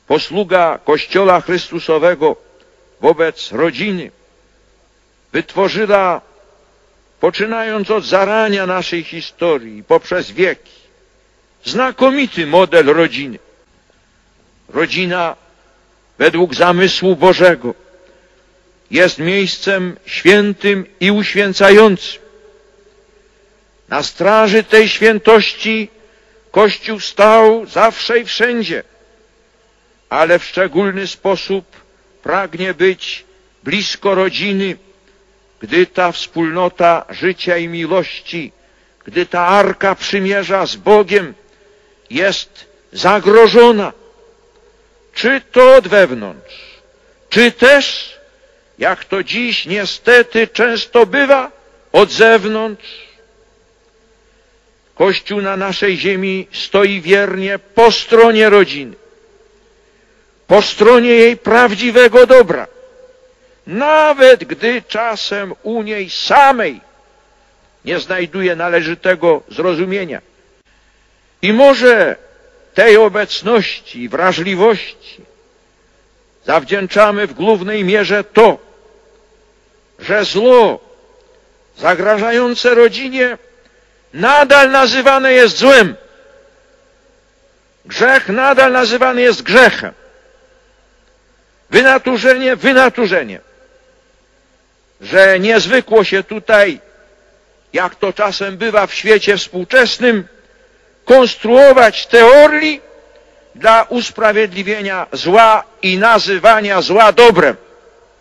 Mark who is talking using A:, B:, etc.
A: posługa Kościoła Chrystusowego wobec rodziny wytworzyła, poczynając od zarania naszej historii poprzez wieki, znakomity model rodziny. Rodzina według zamysłu Bożego jest miejscem świętym i uświęcającym. Na straży tej świętości Kościół stał zawsze i wszędzie, ale w szczególny sposób pragnie być blisko rodziny, gdy ta wspólnota życia i miłości, gdy ta arka przymierza z Bogiem jest zagrożona, czy to od wewnątrz, czy też, jak to dziś niestety często bywa, od zewnątrz. Kościół na naszej ziemi stoi wiernie po stronie rodziny, po stronie jej prawdziwego dobra, nawet gdy czasem u niej samej nie znajduje należytego zrozumienia. I może tej obecności i wrażliwości zawdzięczamy w głównej mierze to, że zło zagrażające rodzinie nadal nazywane jest złem. Grzech nadal nazywany jest grzechem. Wynaturzenie wynaturzenie. Że nie zwykło się tutaj, jak to czasem bywa w świecie współczesnym, konstruować teorii dla usprawiedliwienia zła i nazywania zła dobrem.